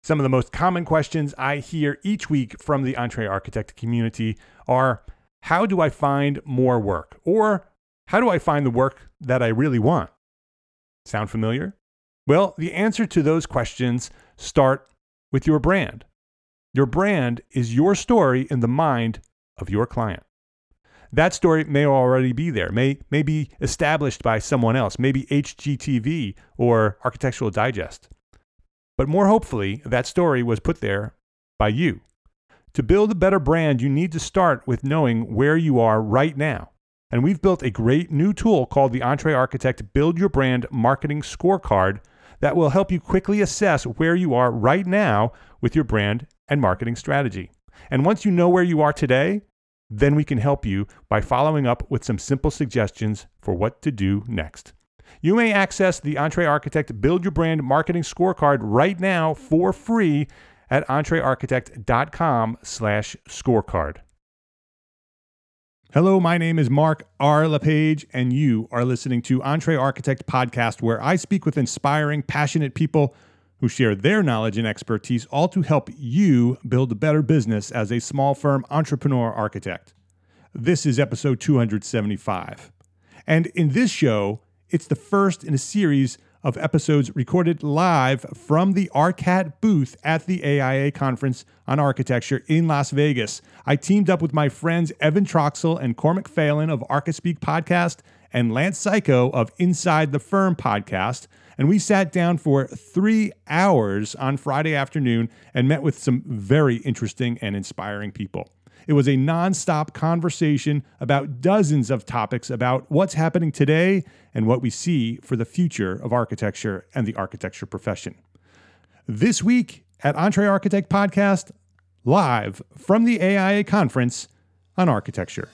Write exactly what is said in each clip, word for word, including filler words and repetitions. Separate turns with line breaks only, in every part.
Some of the most common questions I hear each week from the EntreArchitect community are, how do I find more work? Or how do I find the work that I really want? Sound familiar? Well, the answer to those questions start with your brand. Your brand is your story in the mind of your client. That story may already be there, may, may be established by someone else, maybe H G T V or Architectural Digest. But more hopefully, that story was put there by you. To build a better brand, you need to start with knowing where you are right now. And we've built a great new tool called the EntreArchitect Build Your Brand Marketing Scorecard that will help you quickly assess where you are right now with your brand and marketing strategy. And once you know where you are today, then we can help you by following up with some simple suggestions for what to do next. You may access the EntreArchitect Build Your Brand Marketing Scorecard right now for free at entrearchitect.com slash scorecard. Hello, my name is Mark R. LePage, and you are listening to EntreArchitect Podcast, where I speak with inspiring, passionate people who share their knowledge and expertise, all to help you build a better business as a small firm entrepreneur architect. This is episode two hundred seventy-five. And in this show, it's the first in a series of episodes recorded live from the ARCAT booth at the A I A Conference on Architecture in Las Vegas. I teamed up with my friends Evan Troxel and Cormac Phelan of ArchiSpeak Podcast and Lance Psycho of Inside the Firm Podcast, and we sat down for three hours on Friday afternoon and met with some very interesting and inspiring people. It was a nonstop conversation about dozens of topics about what's happening today and what we see for the future of architecture and the architecture profession. This week at EntreArchitect Podcast, live from the A I A Conference on Architecture.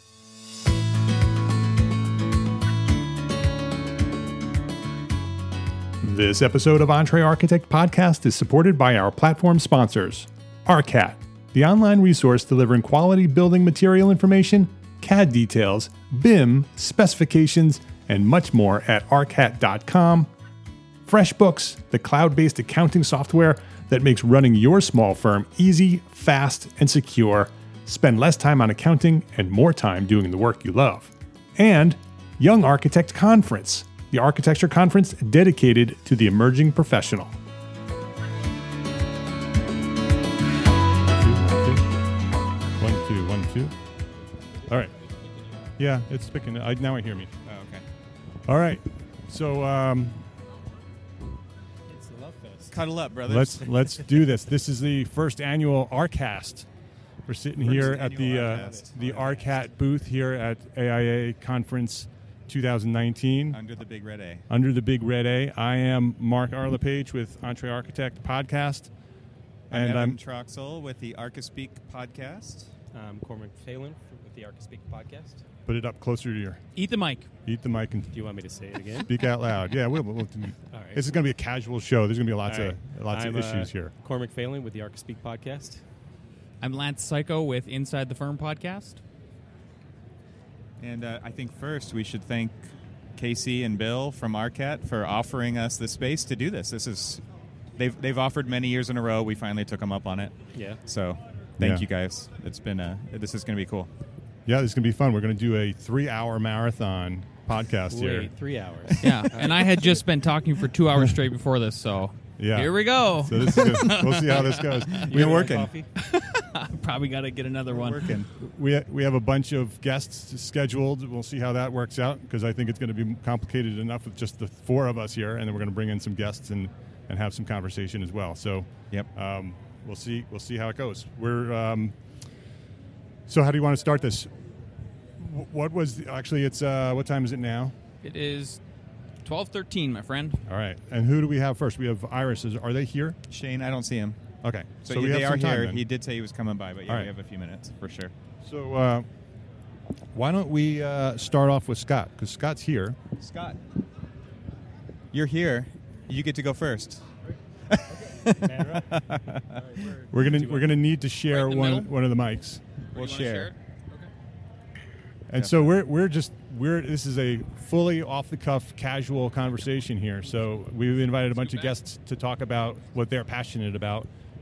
This episode of EntreArchitect Podcast is supported by our platform sponsors, ARCAT, the online resource delivering quality building material information, C A D details, B I M, specifications, and much more at arcat dot com. FreshBooks, the cloud-based accounting software that makes running your small firm easy, fast, and secure. Spend less time on accounting and more time doing the work you love. And Young Architect Conference, the architecture conference dedicated to the emerging professional. One, two, one, two. All right. Yeah, it's picking. I, now I hear me.
Oh, okay.
All right. So um,
it's the love fest. Cuddle up, brothers.
let's let's do this. This is the first annual ARCAST. We're sitting
First
here at the uh,
ARCAST.
the ARCAT booth here at A I A Conference twenty nineteen.
Under the big red A.
Under the big red A. I am Mark R. LePage with EntreArchitect Podcast.
And
And
I'm
I'm
Troxel with the ArchiSpeak Podcast.
Um, Cormac Phelan with the ArchiSpeak Podcast.
put it up closer to your
Eat the mic.
eat the mic and
Do you want me to say it again?
speak out loud. Yeah, we'll, we'll, we'll
All right.
this is going to be a casual show. There's going to be lots
All
of
right.
lots
I'm,
of issues
uh,
here.
Cormac Phelan with the ArchiSpeak Podcast.
I'm Lance Psycho with Inside the Firm Podcast.
And uh, I think first we should thank Casey and Bill from ARCAT for offering us the space to do this. This is they've they've offered many years in a row. We finally took them up on it.
Yeah.
So thank
Yeah.
you guys. It's been uh, this is going to be cool.
Yeah, this is going to be fun. We're going to do a three-hour marathon podcast here.
Wait, three hours.
Yeah, and I had just been talking for two hours straight before this, so
Yeah.
here we go.
So this is good. We'll see how this goes.
You
We're
got
working.
coffee?
Probably got to get another
We're
one.
working.
We we have a bunch of guests scheduled. We'll see how that works out because I think it's going to be complicated enough with just the four of us here, and then we're going to bring in some guests and, and have some conversation as well. So
Yep.
um, we'll see we'll see how it goes. We're um, so how do you want to start this? Wh- What was the, actually it's uh, what time is it now?
It is twelve thirteen, my friend.
All right, and who do we have first? We have Iris. Is, are they here?
Shane, I don't see him.
Okay,
So,
so we
they
have
are
some time
here.
then.
He did say he was coming by, but yeah,
All right.
we have a few minutes for sure.
So uh, why don't we uh, start off with Scott because Scott's here.
Scott, you're here. You get to go first.
We're gonna we're gonna need to share
Right in the
one
middle?
one of the mics.
We'll
You wanna
share.
it? Okay.
And
Yeah.
so we're we're just we're this is a fully off the cuff casual conversation here. So we've invited a bunch of
bad.
guests to talk about what they're passionate about,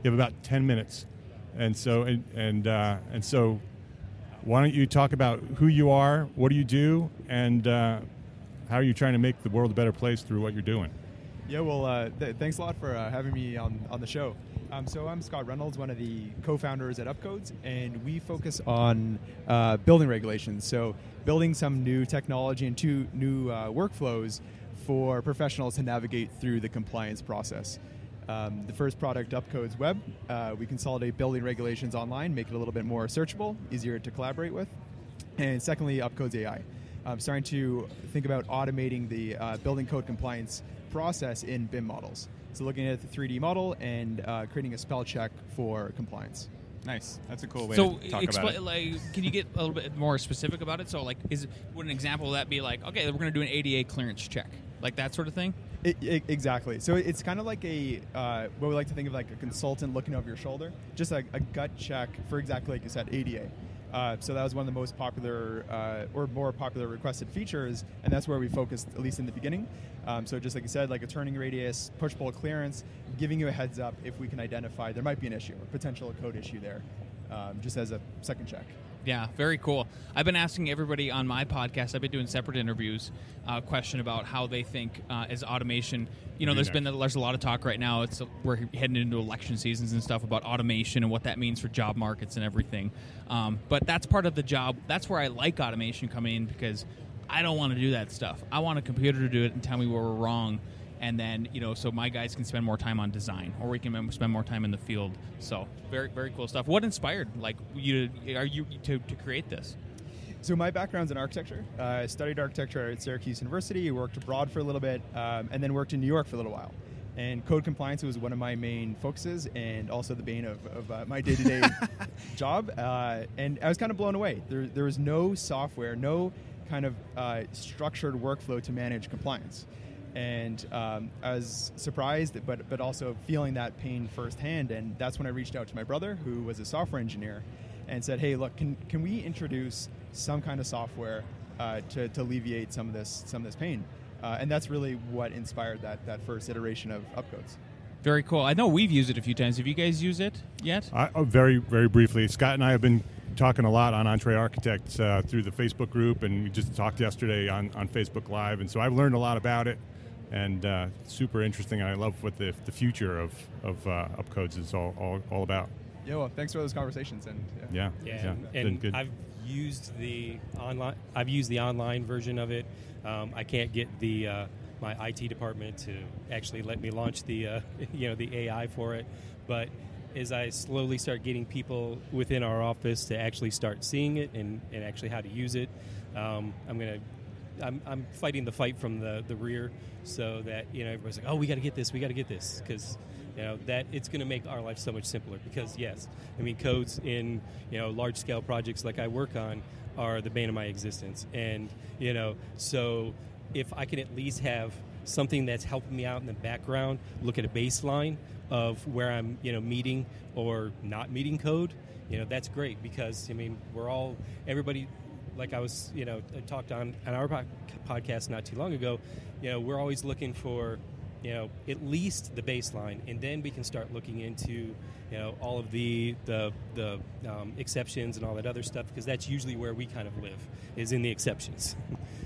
You have about ten minutes, and so and and uh, and so, why don't you talk about who you are, what do you do, and uh, how are you trying to make the world a better place through what you're doing?
Yeah, well, uh, th- thanks a lot for uh, having me on, on the show. Um, so I'm Scott Reynolds, one of the co-founders at Upcodes, and we focus on uh, building regulations. So building some new technology and two new uh, workflows for professionals to navigate through the compliance process. Um, the first product, Upcodes Web, uh, we consolidate building regulations online, make it a little bit more searchable, easier to collaborate with. And secondly, Upcodes A I. I'm starting to think about automating the uh, building code compliance process in B I M models. So looking at the three D model and uh, creating a spell check for compliance.
Nice. That's a cool way
So,
to talk
expl-
about it.
like, can you get a little bit more specific about it? So, like, is would an example of that be like, okay, we're going to do an A D A clearance check, like that sort of thing?
It, it, exactly. So it's kind of like a uh, what we like to think of like a consultant looking over your shoulder, just a, a gut check for exactly like you said, A D A. Uh, so that was one of the most popular uh, or more popular requested features, and that's where we focused, at least in the beginning. Um, so just like you said, like a turning radius, push-pull clearance, giving you a heads up if we can identify there might be an issue, a potential code issue there, um, just as a second check.
Yeah, very cool. I've been asking everybody on my podcast, I've been doing separate interviews, uh, question about how they think uh, as automation, you know,
Very
there's
nice.
been there's a lot of talk right now. It's we're heading into election seasons and stuff about automation and what that means for job markets and everything. Um, but that's part of the job. That's where I like automation coming in because I don't want to do that stuff. I want a computer to do it and tell me where we're wrong. And then, you know, so my guys can spend more time on design, or we can mem- spend more time in the field. So, very, very cool stuff. What inspired, like, you? Are you to, to create this?
So my background's in architecture. Uh, I studied architecture at Syracuse University, worked abroad for a little bit, um, and then worked in New York for a little while. And code compliance was one of my main focuses, and also the bane of, of uh, my day-to-day job. Uh, and I was kind of blown away. There, there was no software, no kind of uh, structured workflow to manage compliance. And um, I was surprised, but but also feeling that pain firsthand. And that's when I reached out to my brother, who was a software engineer, and said, "Hey, look, can can we introduce some kind of software uh, to to alleviate some of this some of this pain?" Uh, and that's really what inspired that that first iteration of Upcodes.
Very cool. I know we've used it a few times. Have you guys used it yet?
I, oh, very, very briefly, Scott and I have been talking a lot on Entree Architects uh, through the Facebook group, and we just talked yesterday on, on Facebook Live, and so I've learned a lot about it, and uh, super interesting, and I love what the, the future of, of uh, Upcodes is all, all, all about.
Yeah, well, thanks for those conversations. And
Yeah,
Yeah,
yeah,
and,
been
and
good.
I've used the online. I've used the online version of it. Um, I can't get the uh, my I T department to actually let me launch the uh, you know the A I for it, but as I slowly start getting people within our office to actually start seeing it and, and actually how to use it, um, I'm gonna. I'm, I'm fighting the fight from the, the rear, so that you know everybody's like, oh, we got to get this, we got to get this, because you know that it's going to make our life so much simpler. Because yes, I mean codes in you know large scale projects like I work on are the bane of my existence, and you know so if I can at least have something that's helping me out in the background, look at a baseline of where I'm you know meeting or not meeting code, you know that's great, because I mean we're all everybody. Like I was, you know, talked on on our podcast not too long ago, you know, we're always looking for, you know, at least the baseline, and then we can start looking into, you know, all of the the the um, exceptions and all that other stuff, because that's usually where we kind of live, is in the exceptions.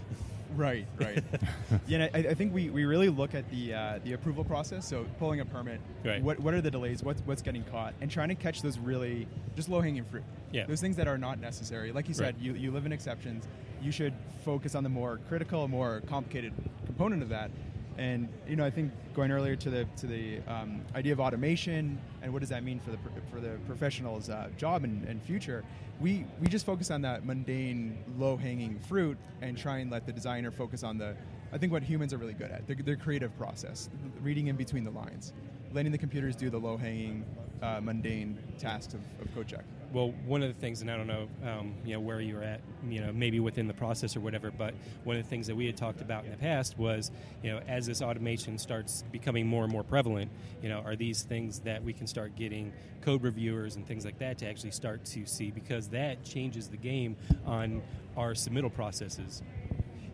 Right, right. Yeah, and I, I think we, we really look at the uh, the approval process. So pulling a permit,
Right.
what what are the delays? What's what's getting caught, and trying to catch those really just low hanging fruit.
Yeah.
Those things that are not necessary. Like you said,
Right.
you you live in exceptions. You should focus on the more critical, more complicated component of that. And you know, I think going earlier to the to the um, idea of automation and what does that mean for the pro- for the professional's uh, job and, and future, we we just focus on that mundane, low hanging fruit and try and let the designer focus on the, I think what humans are really good at, their, their creative process, reading in between the lines, letting the computers do the low hanging, uh, mundane tasks of, of code check.
Well, one of the things, and I don't know, um, you know, where you're at, you know, maybe within the process or whatever, but one of the things that we had talked about in the past was, you know, as this automation starts becoming more and more prevalent, you know, are these things that we can start getting code reviewers and things like that to actually start to see, because that changes the game on our submittal processes.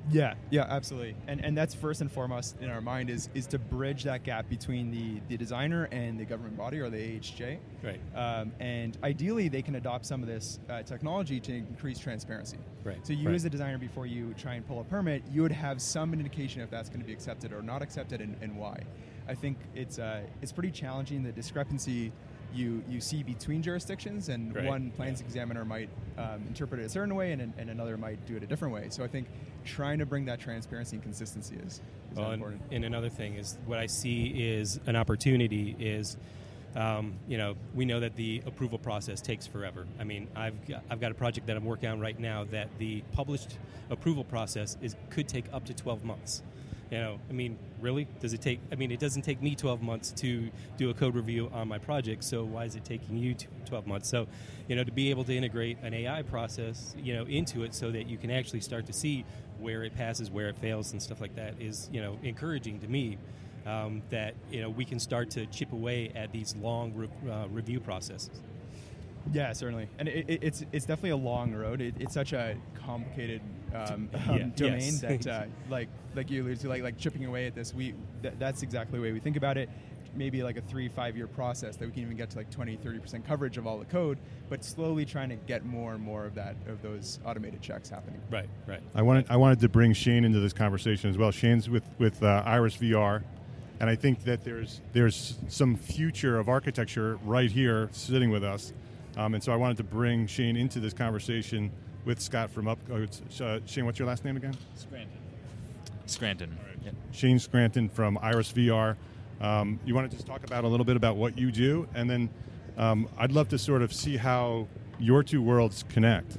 Yeah, yeah, absolutely. And and that's first and foremost in our mind is is to bridge that gap between the, the designer and the government body or the A H J.
Right.
Um, and ideally, they can adopt some of this uh, technology to increase transparency.
Right.
So you
right.
as a designer, before you try and pull a permit, you would have some indication if that's going to be accepted or not accepted and, and why. I think it's uh, it's pretty challenging, the discrepancy you you see between jurisdictions, and
right.
one plans yeah. examiner might um, interpret it a certain way, and, and another might do it a different way. So I think trying to bring that transparency and consistency is, is
well,
important.
And, and another thing is what I see is an opportunity is, um, you know, we know that the approval process takes forever. I mean, I've got, I've got a project that I'm working on right now that the published approval process is could take up to twelve months. You know, I mean, really? Does it take, I mean, it doesn't take me twelve months to do a code review on my project, so why is it taking you twelve months? So, you know, to be able to integrate an A I process, you know, into it so that you can actually start to see where it passes, where it fails, and stuff like that is, you know, encouraging to me. Um, that, you know, we can start to chip away at these long re- uh, review processes.
Yeah, certainly, and it, it, it's it's definitely a long road. It, it's such a complicated um, um,
yeah,
domain
yes.
that, uh, like like you alluded to, like like chipping away at this. We th- that's exactly the way we think about it. Maybe like a three five year process that we can even get to like twenty, thirty percent coverage of all the code, but slowly trying to get more and more of that of those automated checks happening.
Right, right.
I wanted I wanted to bring Shane into this conversation as well. Shane's with with uh, Iris V R, and I think that there's there's some future of architecture right here sitting with us. Um, and so I wanted to bring Shane into this conversation with Scott from Up. Oh, uh, Shane, what's your last name again?
Scranton. Scranton.
Right.
Yeah.
Shane Scranton from Iris V R. Um, you want to just talk about a little bit about what you do, and then um, I'd love to sort of see how your two worlds connect.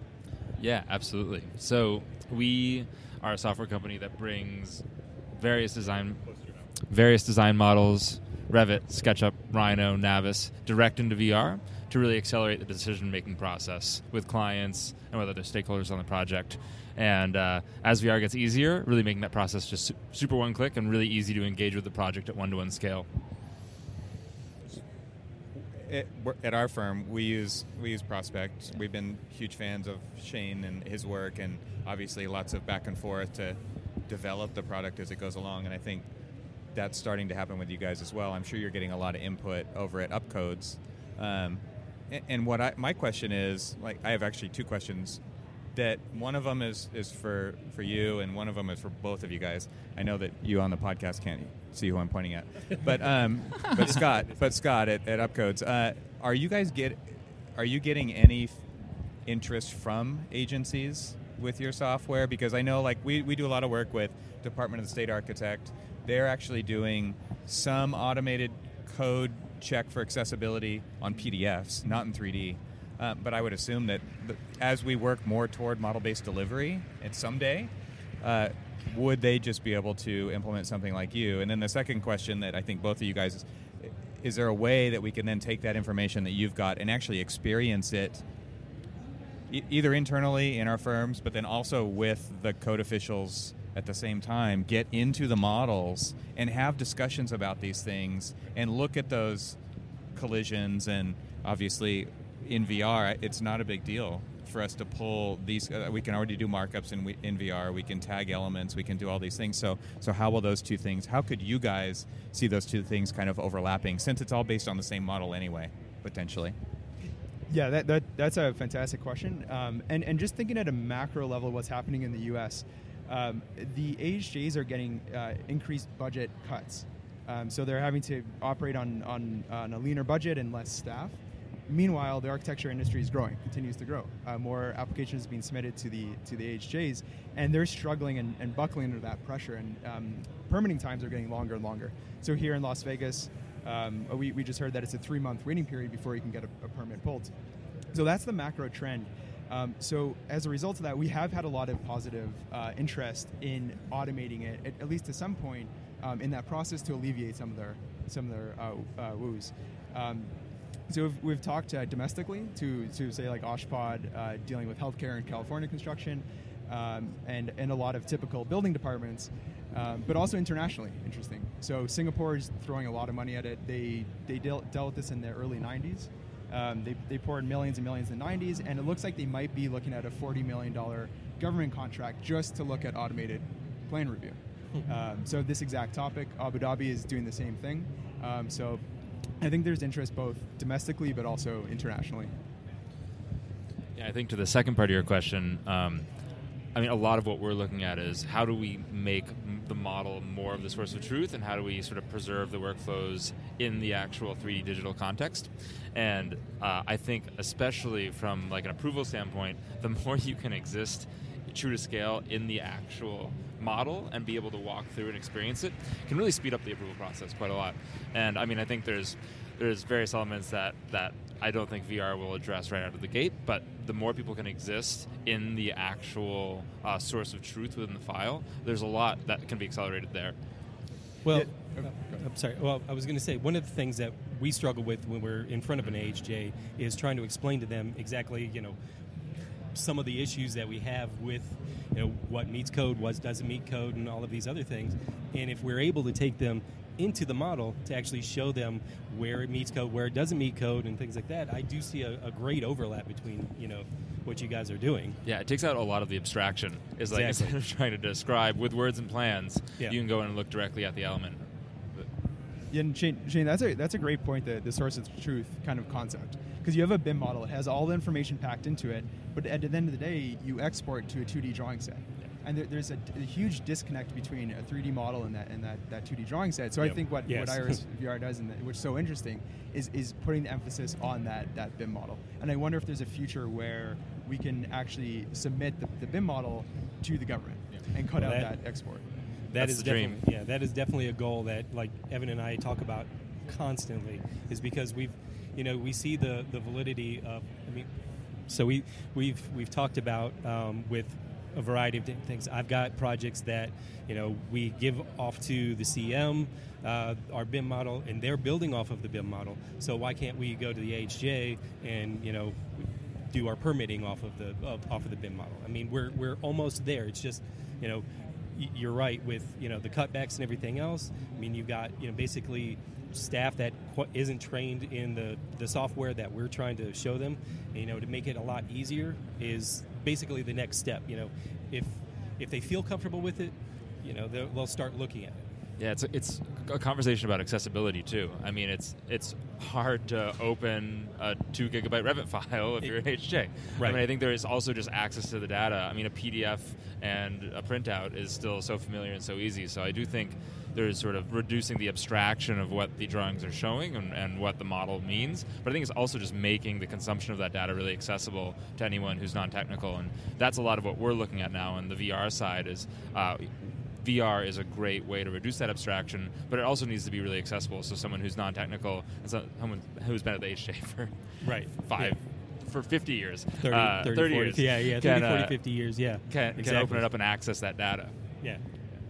Yeah, absolutely. So we are a software company that brings various design various design models, Revit, SketchUp, Rhino, Navis, direct into V R to really accelerate the decision-making process with clients and with other stakeholders on the project. And uh, as V R gets easier, really making that process just su- super one-click and really easy to engage with the project at one-to-one scale.
It, at our firm, we use we use Prospect. We've been huge fans of Shane and his work, and obviously lots of back and forth to develop the product as it goes along. And I think that's starting to happen with you guys as well. I'm sure you're getting a lot of input over at Upcodes. Um, and, and what I, my question is, like, I have actually two questions. That one of them is, is for, for you, and one of them is for both of you guys. I know that you on the podcast can't see who I'm pointing at, but um, but Scott, but Scott at, at Upcodes, uh, are you guys get are you getting any f- interest from agencies with your software? Because I know, like, we, we do a lot of work with Department of the State Architect. They're actually doing some automated code check for accessibility on P D Fs, not in three D. Uh, but I would assume that the, as we work more toward model-based delivery, and someday, uh, would they just be able to implement something like you? And then the second question that I think both of you guys is, is there a way that we can then take that information that you've got and actually experience it e- either internally in our firms, but then also with the code officials at the same time, get into the models and have discussions about these things and look at those collisions. And obviously in V R, it's not a big deal for us to pull these. Uh, we can already do markups in, in V R. We can tag elements. We can do all these things. So, so how will those two things, how could you guys see those two things kind of overlapping, since it's all based on the same model anyway, potentially?
Yeah, that, that that's a fantastic question. Um, and, and just thinking at a macro level, what's happening in the U S, um, the A H Js are getting uh, increased budget cuts. Um, so they're having to operate on, on, on a leaner budget and less staff. Meanwhile, the architecture industry is growing, continues to grow. Uh, more applications being submitted to the to the A H Js, and they're struggling and, and buckling under that pressure. And um, permitting times are getting longer and longer. So here in Las Vegas, um, we, we just heard that it's a three-month waiting period before you can get a, a permit pulled. So that's the macro trend. Um, so as a result of that, we have had a lot of positive uh, interest in automating it, at, at least to some point, um, in that process to alleviate some of their some of their uh, uh, woes. Um, So we've, we've talked uh, domestically to, to say like Oshpod, uh, dealing with healthcare and California construction, um, and, and a lot of typical building departments, um, but also internationally, interesting. So Singapore is throwing a lot of money at it. They they dealt, dealt with this in the early nineties, Um, they, they poured millions and millions in the nineties, and it looks like they might be looking at a forty million dollars government contract just to look at automated plane review. um, so this exact topic, Abu Dhabi is doing the same thing. Um, so I think there's interest both domestically but also internationally.
Yeah, I think to the second part of your question, um, I mean, a lot of what we're looking at is how do we make m- the model more of the source of truth, and how do we sort of preserve the workflows in the actual three D digital context. And uh, I think especially from like an approval standpoint, the more you can exist true to scale in the actual model and be able to walk through and experience it can really speed up the approval process quite a lot. And I mean, I think there's there's various elements that, that I don't think V R will address right out of the gate, but the more people can exist in the actual uh, source of truth within the file, there's a lot that can be accelerated there.
Well,
Yeah.
uh, I'm sorry. Well, I was going to say, one of the things that we struggle with when we're in front of an A H J is trying to explain to them exactly, you know, some of the issues that we have with, you know, what meets code, what doesn't meet code, and all of these other things. And if we're able to take them into the model to actually show them where it meets code, where it doesn't meet code, and things like that, I do see a, a great overlap between, you know, what you guys are doing.
Yeah, it takes out a lot of the abstraction. Is like
Exactly.
instead of trying to describe with words and plans,
Yeah.
you can go in and look directly at the element.
Yeah, and Shane, Shane, that's a that's a great point. The the source of truth kind of concept, because you have a B I M model, it has all the information packed into it, but at the end of the day, you export to a two D drawing set, and there, there's a, a huge disconnect between a three D model and that and that, that two D drawing set. So
Yep.
I think what,
Yes.
what Iris V R does, and which is so interesting, is is putting the emphasis on that that B I M model. And I wonder if there's a future where we can actually submit the, the B I M model to the government and cut
Well,
out
that-
that export.
That
That's
is
the
definitely,
dream.
yeah, that is definitely a goal that like Evan and I talk about constantly, is because we've, you know, we see the, the validity of, I mean, so we we've we've talked about um, with a variety of different things. I've got projects that, you know, we give off to the C M, uh, our B I M model, and they're building off of the B I M model. So why can't we go to the A H J and, you know, do our permitting off of the of, off of the B I M model? I mean, we're we're almost there. It's just, you know, y- you're right with, you know, the cutbacks and everything else. I mean, you've got, you know, basically staff that qu- isn't trained in the, the software that we're trying to show them. And, you know, to make it a lot easier is basically the next step. You know, if if they feel comfortable with it, you know, they'll, they'll start looking at it.
Yeah, it's a, it's a conversation about accessibility too. I mean, it's it's hard to open a two gigabyte Revit file if you're an H J.
Right.
I mean, I think there is also just access to the data. I mean, a P D F and a printout is still so familiar and so easy. So I do think there's sort of reducing the abstraction of what the drawings are showing and, and what the model means. But I think it's also just making the consumption of that data really accessible to anyone who's non-technical. And that's a lot of what we're looking at now on the V R side is uh, V R is a great way to reduce that abstraction, but it also needs to be really accessible. So someone who's non-technical, and so- someone who's been at the H J for
Right.
five, for fifty years,
thirty,
uh,
thirty,
thirty
forty,
years,
yeah, yeah,
can,
thirty, forty,
uh,
fifty years, yeah.
can, can
Exactly.
open it up and access that data.
Yeah.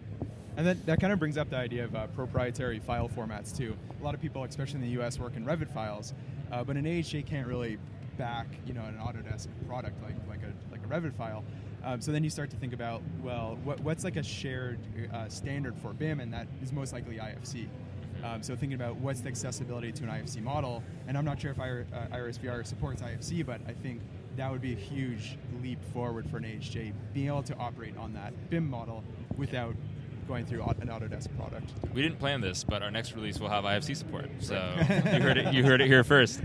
And that, that kind of brings up the idea of uh, proprietary file formats too. A lot of people, especially in the U S, work in Revit files, uh, but an A H J can't really back, you know, an Autodesk product like like a like a Revit file. Um, so then you start to think about, well, what, what's like a shared uh, standard for B I M, and that is most likely I F C. Um, so thinking about what's the accessibility to an I F C model, and I'm not sure if Ir- uh, Iris V R supports I F C, but I think that would be a huge leap forward for an A H J, being able to operate on that B I M model without going through au- an Autodesk product.
We didn't plan this, but our next release will have I F C support. So you heard it. You heard it here first.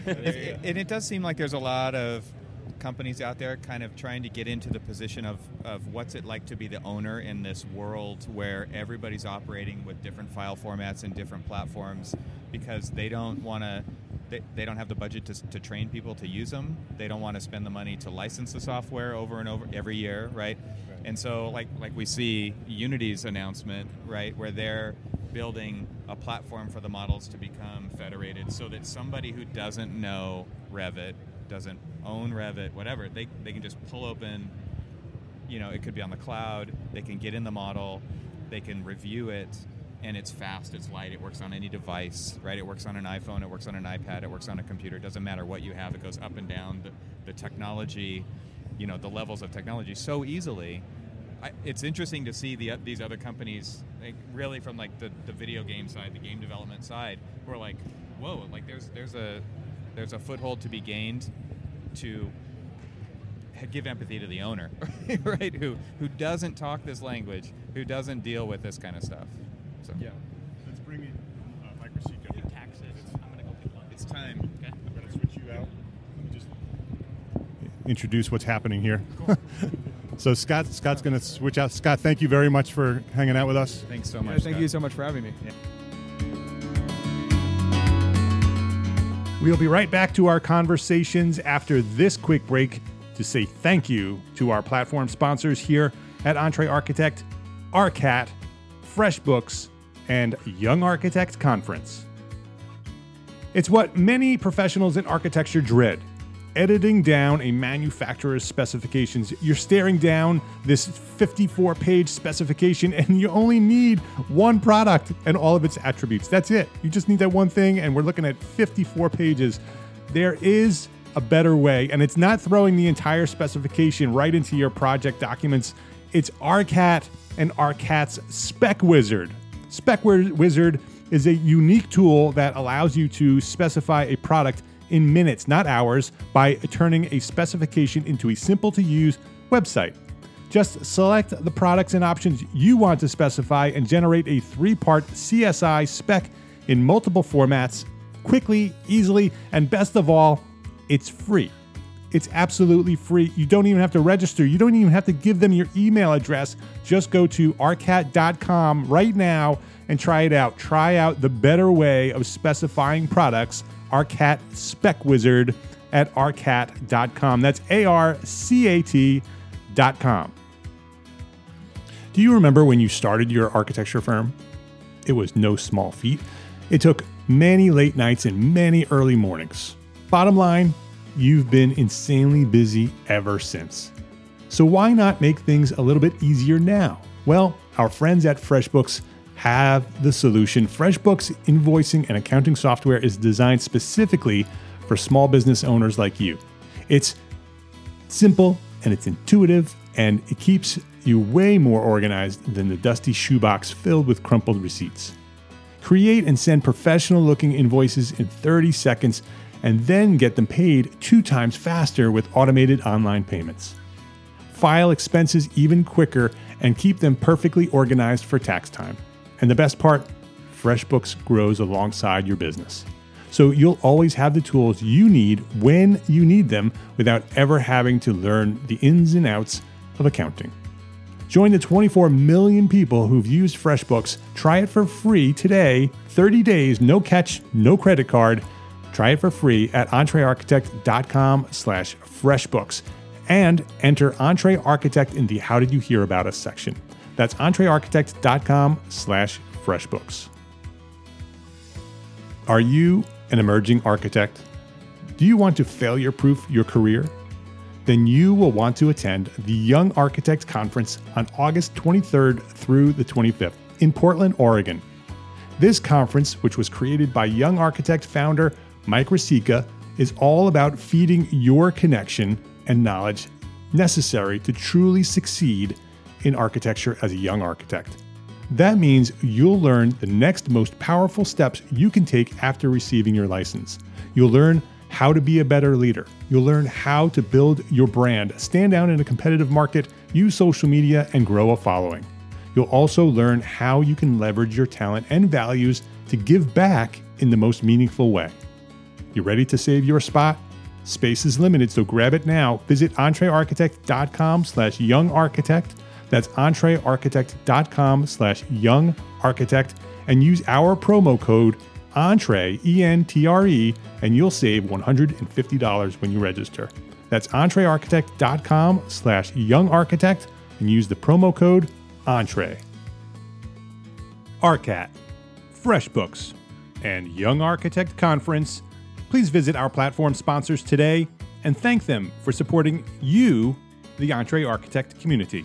It- and it does seem like there's a lot of companies out there kind of trying to get into the position of, of what's it like to be the owner in this world where everybody's operating with different file formats and different platforms because they don't want to they, they don't have the budget to, to train people to use them. They don't want to spend the money to license the software over and over every year, right? And so like like we see Unity's announcement, right, where they're building a platform for the models to become federated so that somebody who doesn't know Revit, doesn't own Revit, whatever, they, they can just pull open, you know, it could be on the cloud, they can get in the model, they can review it, and it's fast, it's light, it works on any device, right? It works on an iPhone, it works on an iPad, it works on a computer, it doesn't matter what you have, it goes up and down the, the technology, you know, the levels of technology so easily. I, it's interesting to see the these other companies, like, really from like the, the video game side, the game development side, who are like, whoa, like there's there's a there's a foothold to be gained to give empathy to the owner, right? Who who doesn't talk this language, who doesn't deal with this kind of stuff. So
yeah, let's bring in uh, Microsika.
Taxes. I'm gonna go get lunch.
It's time.
Okay.
I'm going to switch you out. Let me just introduce what's happening here. So Scott, Scott's going to switch out. Scott, thank you very much for hanging out with us.
Thanks so
Yeah,
much.
thank
Scott.
you so much for having me.
Yeah.
We'll be right back to our conversations after this quick break to say thank you to our platform sponsors here at Entree Architect, ARCAT, FreshBooks, and Young Architect Conference. It's what many professionals in architecture dread. Editing down a manufacturer's specifications. You're staring down this fifty-four page specification and you only need one product and all of its attributes. That's it. You just need that one thing and we're looking at fifty-four pages. There is a better way, and it's not throwing the entire specification right into your project documents. It's ARCAT and ARCAT's Spec Wizard. Spec Wizard is a unique tool that allows you to specify a product in minutes, not hours, by turning a specification into a simple-to-use website. Just select the products and options you want to specify and generate a three-part C S I spec in multiple formats, quickly, easily, and best of all, it's free. It's absolutely free. You don't even have to register. You don't even have to give them your email address. Just go to arcat dot com right now and try it out. Try out the better way of specifying products, ARCAT Spec Wizard at arcat dot com. That's A R C A T dot com. Do you remember when you started your architecture firm? It was no small feat. It took many late nights and many early mornings. Bottom line, you've been insanely busy ever since. So why not make things a little bit easier now? Well, our friends at FreshBooks have the solution. FreshBooks invoicing and accounting software is designed specifically for small business owners like you. It's simple and it's intuitive and it keeps you way more organized than the dusty shoebox filled with crumpled receipts. Create and send professional looking invoices in thirty seconds and then get them paid two times faster with automated online payments. File expenses even quicker and keep them perfectly organized for tax time. And the best part, FreshBooks grows alongside your business. So you'll always have the tools you need when you need them without ever having to learn the ins and outs of accounting. Join the twenty-four million people who've used FreshBooks. Try it for free today, thirty days, no catch, no credit card. Try it for free at entrearchitect dot com slash freshbooks and enter Entree Architect in the How Did You Hear About Us section. That's entrearchitect dot com slash freshbooks. Are you an emerging architect? Do you want to failure-proof your career? Then you will want to attend the Young Architect Conference on August twenty-third through the twenty-fifth in Portland, Oregon. This conference, which was created by Young Architect founder Mike Rosica, is all about feeding your connection and knowledge necessary to truly succeed in architecture as a young architect. That means you'll learn the next most powerful steps you can take after receiving your license. You'll learn how to be a better leader. You'll learn how to build your brand, stand out in a competitive market, use social media, and grow a following. You'll also learn how you can leverage your talent and values to give back in the most meaningful way. You ready to save your spot? Space is limited, so grab it now. Visit entrearchitect dot com slash young architect. That's entrearchitect dot com slash young architect and use our promo code ENTRE, E N T R E, and you'll save one hundred fifty dollars when you register. That's entrearchitect dot com slash young architect and use the promo code ENTRE. ARCAT, FreshBooks, and Young Architect Conference. Please visit our platform sponsors today and thank them for supporting you, the Entree Architect community.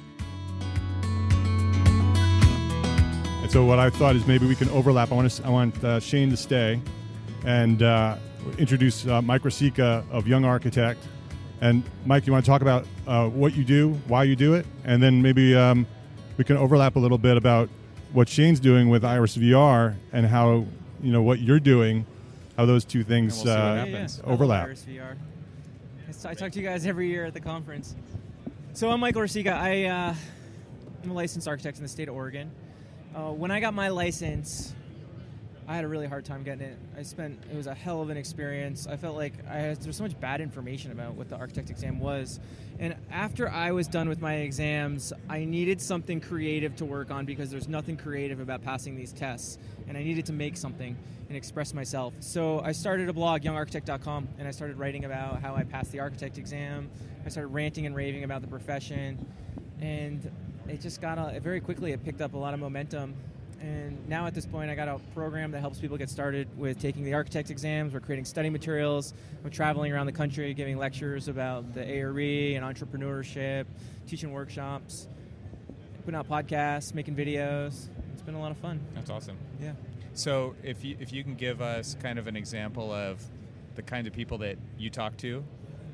And so what I thought is maybe we can overlap. I want to, I want uh, Shane to stay and uh, introduce uh, Mike Rosica of Young Architect. And Mike, you want to talk about uh, what you do, why you do it, and then maybe um, we can overlap a little bit about what Shane's doing with Iris V R and how, you know, what you're doing, how how those two things
And we'll see what
uh,
happens.
I love
overlap.
Iris V R. I s- I talk to you guys every year at the conference. So I'm Michael Orsiga. I, uh, I'm a licensed architect in the state of Oregon. Uh, when I got my license, I had a really hard time getting it. I spent, it was a hell of an experience. I felt like I had, there was so much bad information about what the architect exam was. And after I was done with my exams, I needed something creative to work on because there's nothing creative about passing these tests. And I needed to make something and express myself. So I started a blog, young architect dot com, and I started writing about how I passed the architect exam. I started ranting and raving about the profession. And it just got, a, very quickly, it picked up a lot of momentum. And now at this point, I got a program that helps people get started with taking the architect exams. We're creating study materials. We're traveling around the country, giving lectures about the A R E and entrepreneurship, teaching workshops, putting out podcasts, making videos. It's been a lot of fun.
That's awesome.
Yeah.
So if you if you can give us kind of an example of the kind of people that you talk to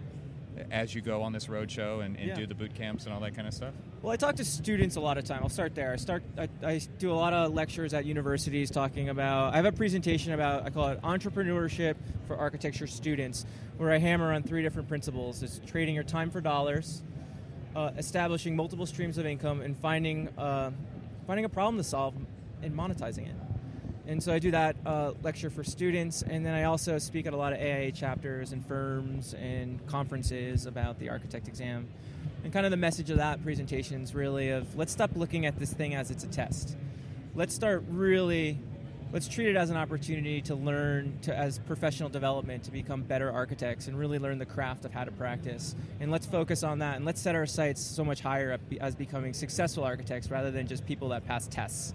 as you go on this roadshow and, and
Yeah.
do the boot camps and all that kind of stuff.
Well, I talk to students a lot of time. I'll start there. I start. I, I do a lot of lectures at universities talking about. I have a presentation about. I call it entrepreneurship for architecture students, where I hammer on three different principles: it's trading your time for dollars, uh, establishing multiple streams of income, and finding uh, finding a problem to solve and monetizing it. And so I do that uh, lecture for students, and then I also speak at a lot of A I A chapters and firms and conferences about the architect exam. And kind of the message of that presentation is really of, let's stop looking at this thing as it's a test. Let's start really, let's treat it as an opportunity to learn, to as professional development, to become better architects and really learn the craft of how to practice. And let's focus on that, and let's set our sights so much higher up as becoming successful architects rather than just people that pass tests.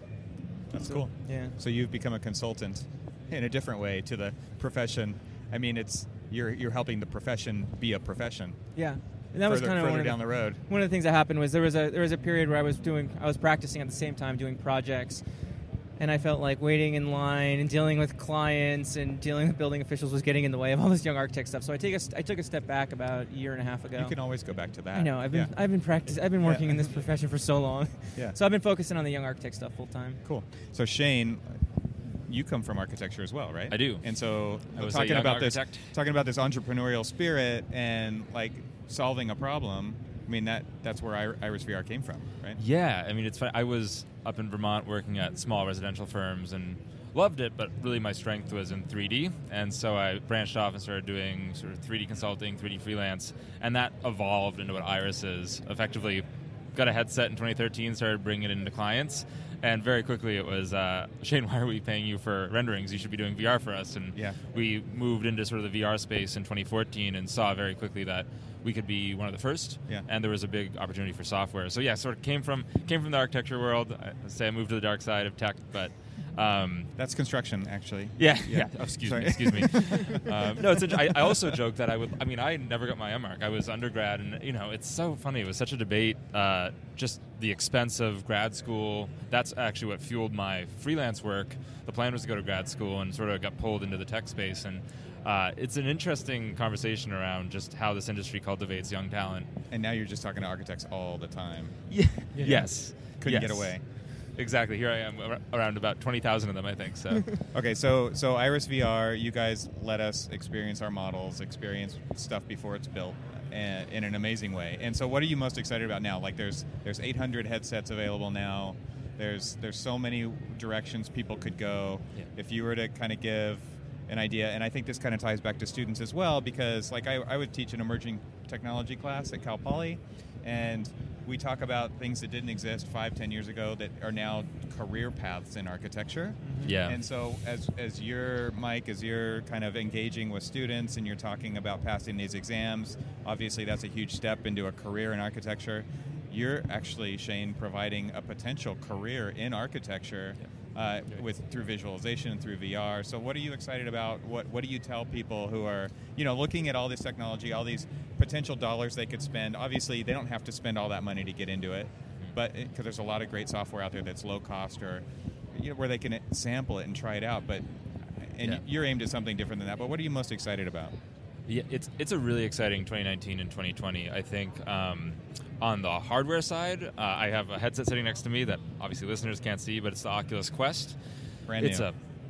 That's
So,
cool.
Yeah.
So you've become a consultant in a different way to the profession. I mean, it's you're you're helping the profession be a profession.
Yeah. And that was
further,
kind of
further
one of
down
the,
the road.
one of the things that happened was there was a there was a period where I was doing I was practicing at the same time doing projects, and I felt like waiting in line and dealing with clients and dealing with building officials was getting in the way of all this young architect stuff. So I take a, I took a step back about a year and a half ago.
You can always go back to that.
I know I've been
Yeah.
I've been practicing I've been working
Yeah.
in this profession for so long.
Yeah.
So I've been focusing on the young architect stuff full time.
Cool. So Shane, you come from architecture as well, right?
I do.
And so
I was a
talking
young
about
architect.
this, talking about this entrepreneurial spirit and like solving a problem. I mean that that's where I- Iris V R came from, right?
Yeah, I mean, it's fun. I was up in Vermont working at small residential firms and loved it, but really my strength was in three D. And so I branched off and started doing sort of three D consulting, three D freelance, and that evolved into what Iris is. Effectively, got a headset in twenty thirteen, started bringing it into clients, and very quickly it was, uh, Shane, why are we paying you for renderings? You should be doing V R for us. And
Yeah.
we moved into sort of the V R space in twenty fourteen and saw very quickly that we could be one of the first,
Yeah.
and there was a big opportunity for software. So yeah, sort of came from came from the architecture world. I say I moved to the dark side of tech, but um,
That's construction, actually.
yeah,
Yeah.
yeah. Oh, excuse
Sorry.
me, excuse me. um, no, it's. A, I, I also joke that I would. I mean, I never got my M Arch. I was undergrad, and you know, it's so funny. It was such a debate. Uh, just the expense of grad school. That's actually what fueled my freelance work. The plan was to go to grad school, and sort of got pulled into the tech space. And uh, it's an interesting conversation around just how this industry cultivates young talent.
And now you're just talking to architects all the time.
Yeah. Yes.
Couldn't
Yes.
get away.
Exactly. Here I am, ar- around about twenty thousand of them, I think. So,
Okay, so so Iris V R, you guys let us experience our models, experience stuff before it's built, uh, in an amazing way. And so, what are you most excited about now? Like, there's there's eight hundred headsets available now. There's there's so many directions people could go.
Yeah.
If you were to kind of give an idea, and I think this kind of ties back to students as well, because like I, I would teach an emerging technology class at Cal Poly, and we talk about things that didn't exist five, ten years ago that are now career paths in architecture.
yeah.
And so as as you're, Mike, as you're kind of engaging with students and you're talking about passing these exams, obviously that's a huge step into a career in architecture. You're actually, Shane, providing a potential career in architecture uh, with through visualization and through V R. So what are you excited about? What what do you tell people who are, you know, looking at all this technology, all these potential dollars they could spend? Obviously, they don't have to spend all that money to get into it, but because there's a lot of great software out there that's low cost or, you know, where they can sample it and try it out. But and
Yeah.
you're aimed at something different than that. But what are you most excited about?
Yeah, it's it's a really exciting twenty nineteen and twenty twenty. I think um, on the hardware side, uh, I have a headset sitting next to me that obviously listeners can't see, but it's the Oculus Quest.
Brand
it's
new.
a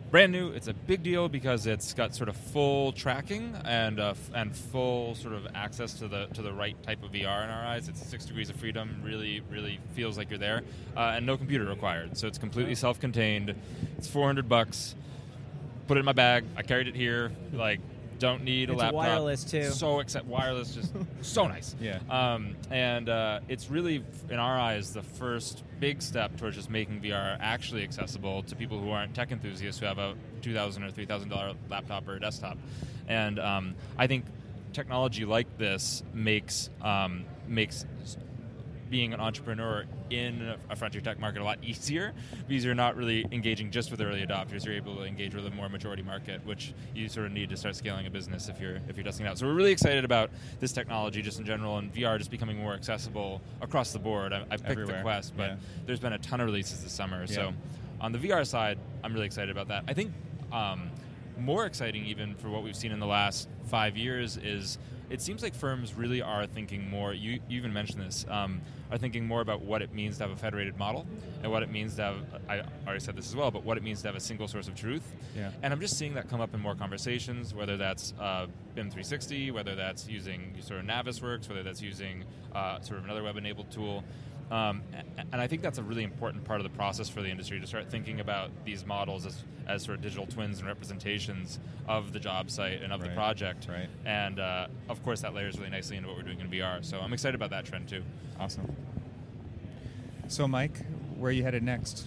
brand new. It's a big deal because it's got sort of full tracking and uh, f- and full sort of access to the to the right type of V R in our eyes. It's six degrees of freedom. Really, really feels like you're there, uh, and no computer required. So it's completely self-contained. It's four hundred bucks. Put it in my bag. I carried it here. Like, don't need a
It's
laptop.
wireless, too.
So except wireless, just so nice.
Yeah.
Um, and uh, it's really, in our eyes, the first big step towards just making V R actually accessible to people who aren't tech enthusiasts who have a two thousand dollars or three thousand dollars laptop or a desktop. And um, I think technology like this makes um, makes being an entrepreneur in a frontier tech market a lot easier because you're not really engaging just with early adopters. You're able to engage with a more majority market, which you sort of need to start scaling a business if you're if you're testing it out. So we're really excited about this technology just in general, and V R just becoming more accessible across the board. I, I picked
Everywhere.
the Quest, but
Yeah.
there's been a ton of releases this summer.
Yeah.
So on the V R side, I'm really excited about that. I think um, more exciting even for what we've seen in the last five years is it seems like firms really are thinking more, you, you even mentioned this, um, are thinking more about what it means to have a federated model and what it means to have, I already said this as well, but what it means to have a single source of truth.
Yeah.
And I'm just seeing that come up in more conversations, whether that's uh, B I M three sixty, whether that's using sort of Navisworks, whether that's using uh, sort of another web-enabled tool. Um, and I think that's a really important part of the process for the industry to start thinking about these models as, as sort of digital twins and representations of the job site and of
Right.
the project.
Right.
And uh, of course, that layers really nicely into what we're doing in V R. So I'm excited about that trend too.
Awesome. So, Mike, where are you headed next?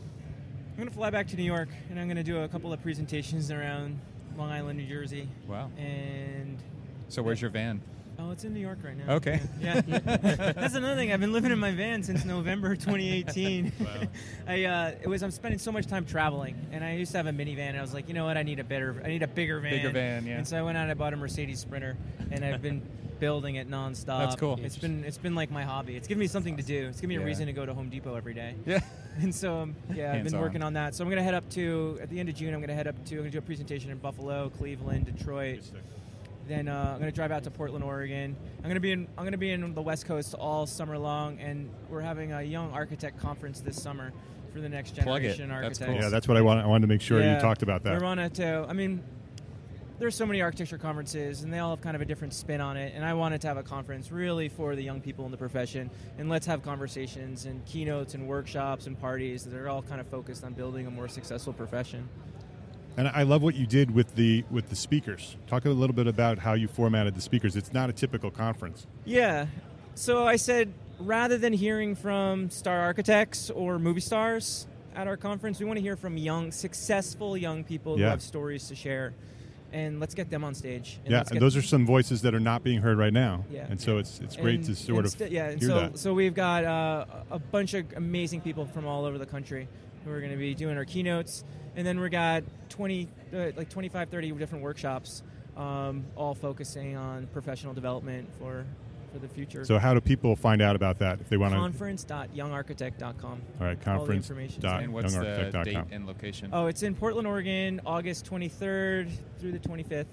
I'm going to fly back to New York, and I'm going to do a couple of presentations around Long Island, New Jersey.
Wow.
And
So, where's your van?
oh, it's in New York right now.
Okay.
Yeah. That's another thing. I've been living in my van since November twenty eighteen.
Wow.
I uh, it was I'm spending so much time traveling, and I used to have a minivan. And I was like, you know what? I need a better, I need a bigger van.
Bigger van, yeah.
And so I went out and I bought a Mercedes Sprinter, and I've been building it nonstop.
That's cool.
It's been it's been like my hobby. It's given me something to do. It's given me a
Yeah.
reason to go to Home Depot every day.
Yeah.
And so, um, yeah, I've
Hands
been
on.
working on that. So I'm going to head up to, at the end of June, I'm going to head up to, I'm going to do a presentation in Buffalo, Cleveland, Detroit. Then uh, I'm going to drive out to Portland, Oregon. I'm going to be in, I'm going to be in the West Coast all summer long, and we're having a young architect conference this summer for the next
Plug it.
generation
That's
architects.
cool.
Yeah, that's what I want. I wanted to make sure
Yeah.
you talked about that.
We wanted to, I mean, there's so many architecture conferences, and they all have kind of a different spin on it. And I wanted to have a conference really for the young people in the profession, and let's have conversations and keynotes and workshops and parties that are all kind of focused on building a more successful profession.
And I love what you did with the with the speakers. Talk a little bit about how you formatted the speakers. It's not a typical conference.
Yeah. So I said, rather than hearing from star architects or movie stars at our conference, we want to hear from young, successful young people who
Yeah.
have stories to share. And let's get them on stage.
Yeah,
let's
and
get
those are some voices that are not being heard right now.
Yeah.
And so it's it's great
And-
to sort
and
of
st- yeah, and
hear
so,
that.
So we've got uh, a bunch of amazing people from all over the country who are going to be doing our keynotes, and then we got twenty, uh, like twenty-five, thirty different workshops, um, all focusing on professional development for for the future.
So how do people find out about that if they want to?
conference dot young architect dot com.
All right,
All the
conference
information's
dot
there.
And what's
young
the
architect dot
date
com.
and location?
Oh, it's in Portland, Oregon, August twenty-third through the twenty-fifth.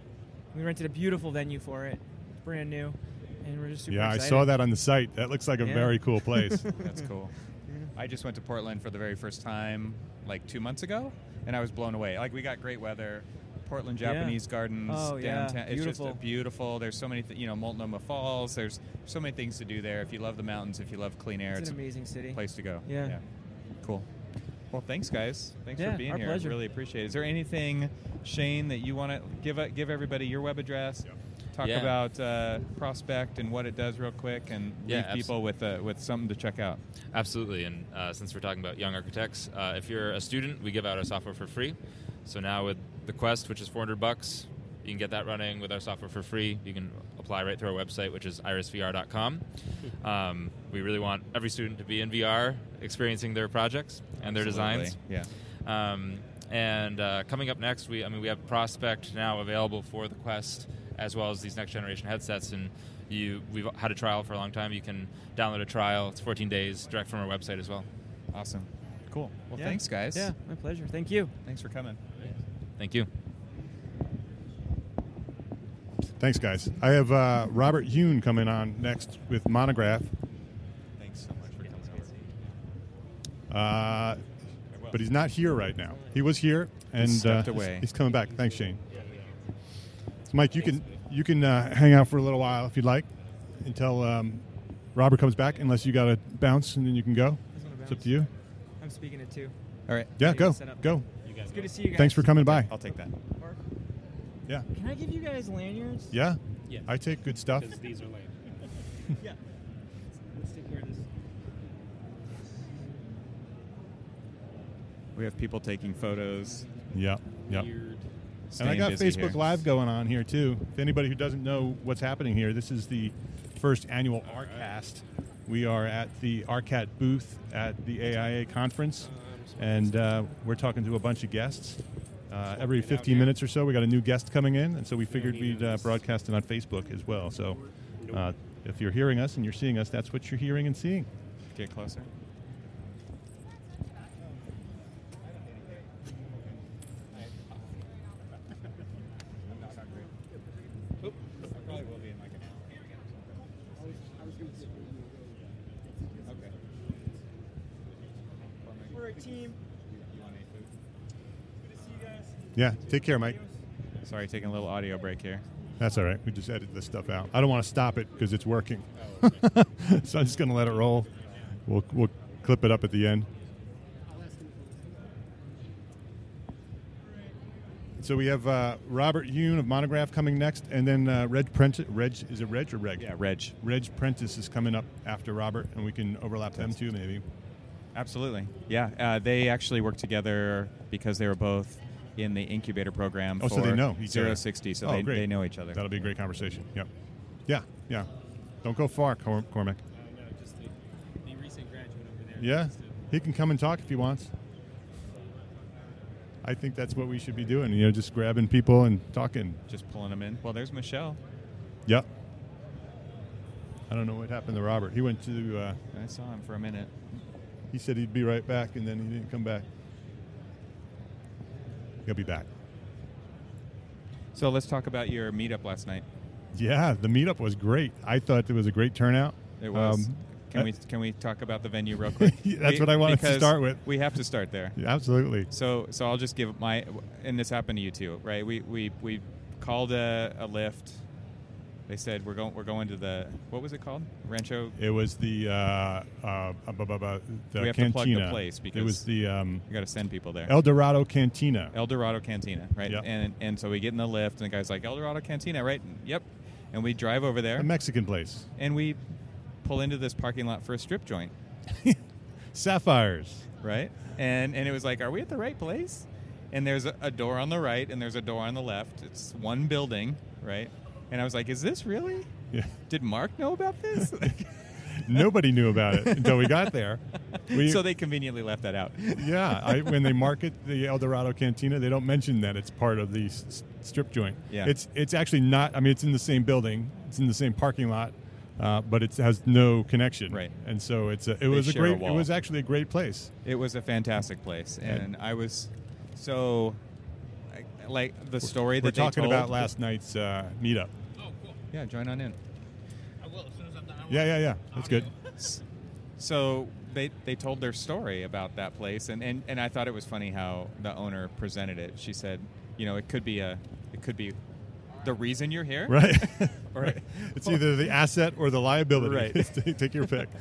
We rented a beautiful venue for it. It's brand new, and we're just super
Yeah, I
excited.
saw that on the site. That looks like a
Yeah.
very cool place.
That's cool. I just went to Portland for the very first time like two months ago, and I was blown away. Like, we got great weather. Portland
Yeah.
Japanese Gardens
Oh, yeah.
downtown. It's just
Beautiful.
uh, beautiful. There's so many, th- you know, Multnomah Falls. There's so many things to do there. If you love the mountains, if you love clean air,
It's
it's,
an amazing city.
a place to go.
Yeah.
Cool. Well, thanks, guys. Thanks
Yeah,
for being
our
here.
pleasure.
I really appreciate it. Is there anything, Shane, that you want to give a, give everybody your web address? Talk
Yeah.
about uh, Prospect and what it does real quick, and
Yeah,
leave
abs-
people with uh, with something to check out.
Absolutely, and uh, since we're talking about young architects, uh, if you're a student, we give out our software for free. So now with the Quest, which is four hundred bucks, you can get that running with our software for free. You can apply right through our website, which is iris v r dot com. Um, we really want every student to be in V R, experiencing their projects and their
Absolutely.
designs.
Yeah.
Um, and uh, coming up next, we I mean we have Prospect now available for the Quest, as well as these next generation headsets. And you we've had a trial for a long time. You can download a trial. It's fourteen days direct from our website as well.
Awesome. Cool. Well,
Yeah.
thanks, guys.
Yeah, my pleasure. Thank you.
Thanks for coming.
Thank you.
Thanks, guys. I have uh, Robert Hune coming on next with Monograph.
Thanks so much for coming over.
Uh, but he's not here right now. He was here, and
stepped
uh,
away.
He's, he's coming back. Thanks, Shane. So, Mike, you can you can uh, hang out for a little while if you'd like until um, Robert comes back. Unless you got to bounce, and then you can go. It's up to you.
I'm speaking it too.
All right.
Yeah,
Ready
go
to set up.
go.
It's good to see you guys.
Thanks for coming by.
I'll take that.
Mark,
Yeah,
can I give you guys lanyards?
yeah.
Yeah.
I take good stuff.
Because these are lame.
Yeah. Let's take care of this.
We have people taking photos.
Yeah, yeah.
Weird.
And I
staying
got
busy
Facebook
here.
Live going on here too. If anybody who doesn't know what's happening here, this is the first annual ARCast. We are at the ARCAT booth at the A I A conference, and uh, we're talking to a bunch of guests. Uh, every fifteen minutes or so, we got a new guest coming in, and so we figured we'd uh, broadcast it on Facebook as well. So uh, if you're hearing us and you're seeing us, that's what you're hearing and seeing.
Get closer.
We're a team. Good to see you guys.
Yeah, take care, Mike.
Sorry, taking a little audio break here.
That's all right. We just edited this stuff out. I don't want to stop it because it's working. So I'm just going to let it roll. We'll we'll clip it up at the end. So we have uh, Robert Hune of Monograph coming next, and then uh, Reg Prentice. Reg is it Reg or Reg?
Yeah, Reg.
Reg Prentice is coming up after Robert, and we can overlap them too, maybe.
Absolutely. Yeah, uh, they actually worked together because they were both in the incubator program
Oh,
for
so they know each
zero
other.
sixty, so
Oh,
they,
great.
they know each other.
That'll be a great conversation. Yep. Yeah, yeah. Don't go far, Cor- Cormac.
No, no, just the, the recent graduate over there.
Yeah,
Just to-
he can come and talk if he wants. I think that's what we should be doing. You know, just grabbing people and talking.
Just pulling them in. Well, there's Michelle.
Yep. I don't know what happened to Robert. He went to. Uh,
I saw him for a minute.
he said he'd be right back, and then he didn't come back. He'll be back.
So let's talk about your meetup last night.
Yeah, the meetup was great. I thought it was a great turnout.
It was.
Um,
can
uh,
we can we talk about the venue real quick?
That's
We-
what I wanted to
because
start with.
We have to start there.
Yeah, absolutely.
So so I'll just give my, and this happened to you too, right? We we, we called a, a lift. They said we're going we're going to the, what was it called? Rancho.
It was the uh, uh, bu- bu- bu- the
We have
cantina.
to plug the place
it
because
was the um,
We got to send people there.
El Dorado Cantina.
El Dorado Cantina, right?
Yep.
And and so we get in the lift, and the guy's like, El Dorado Cantina, right? Yep. And we drive over there,
A Mexican place.
and we pull into this parking lot for a strip joint,
Sapphires.
right? And and it was like, are we at the right place? And there's a, a door on the right, and there's a door on the left. It's one building, right? And I was like, is this really?
Yeah.
Did Mark know about this?
Nobody knew about it until we got there. We,
so they conveniently left that out.
yeah, I, when they market the El Dorado Cantina, they don't mention that it's part of the s- strip joint.
Yeah.
It's it's actually not. I mean, it's in the same building. It's in the same parking lot, uh, but it has no connection.
Right.
And so it's a, it was a
share a
great. It
wall.
was actually a great place.
It was a fantastic place, and I was so I, like the story
We're
that they
talking
told.
about last night's uh, meetup.
Oh, cool.
Yeah, join on in.
I will as soon as I'm done. I will.
Yeah, yeah, yeah. That's good.
So they they told their story about that place, and, and, and I thought it was funny how the owner presented it. She said, you know, it could be a it could be the reason you're here,
Right.
Or-
right. It's either the asset or the liability.
Right.
take, take your pick.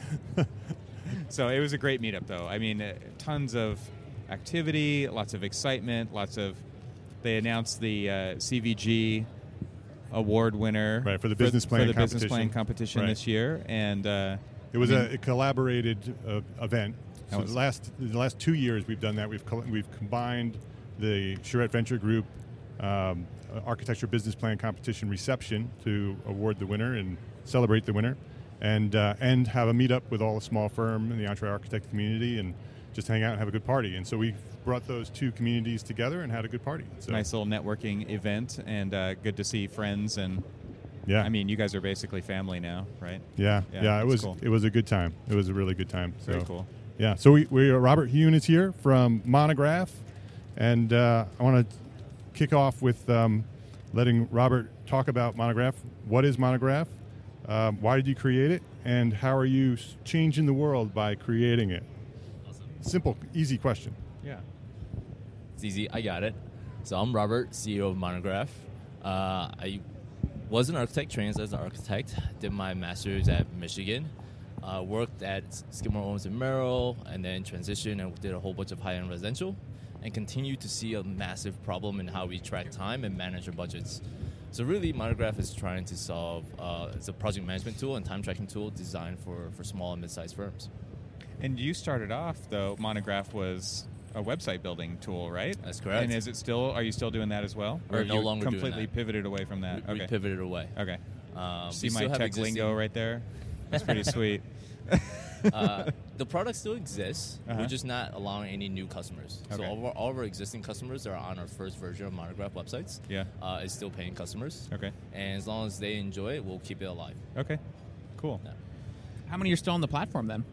So it was a great meetup, though. I mean, uh, tons of activity, lots of excitement, lots of. They announced the uh, C V G award winner,
Right, for the business plan
for the business
competition.
plan competition
Right.
this year, and uh,
It was
I mean,
a, a collaborated uh, event.
That
So
was-
the last the last two years we've done that. We've col- we've combined the Charette Venture Group um, Architecture Business Plan Competition reception to award the winner and celebrate the winner, and uh, and have a meetup with all the small firm in the Entree Architect community and just hang out and have a good party. And so we brought those two communities together and had a good party. So,
nice little networking event, and uh, good to see friends. And
yeah,
I mean, you guys are basically family now, right?
yeah,
yeah,
yeah. It
that's
was
cool.
it was a good time. It was a really good time. So.
Very cool.
Yeah, so we, we Robert Hune is here from Monograph, and uh, I want to kick off with um, letting Robert talk about Monograph. What is Monograph? Um, why did you create it? And how are you s- changing the world by creating it? Simple, easy question.
Yeah.
It's easy. I got it. So I'm Robert, C E O of Monograph. Uh, I was an architect, trained as an architect, did my master's at Michigan, uh, worked at Skidmore, Owens and Merrill, and then transitioned and did a whole bunch of high-end residential, and continue to see a massive problem in how we track time and manage our budgets. So really, Monograph is trying to solve, uh, it's a project management tool and time tracking tool designed for, for small and mid-sized firms.
And you started off, though, Monograph was a website building tool, right?
That's correct.
And is it still, are you still doing that as well?
We're
or have
no
you
longer doing
completely
that.
pivoted away from that?
We, we
okay.
pivoted away.
Okay.
Um,
See
we
my
still have
tech
existing-
lingo right there? That's pretty sweet.
uh, the product still exists.
Uh-huh.
We're just not allowing any new customers. So
Okay.
all of, our, all of our existing customers that are on our first version of Monograph websites
Yeah.
uh, is still paying customers.
Okay.
And as long as they enjoy it, we'll keep it alive.
Okay. Cool.
Yeah.
How many are still on the platform then?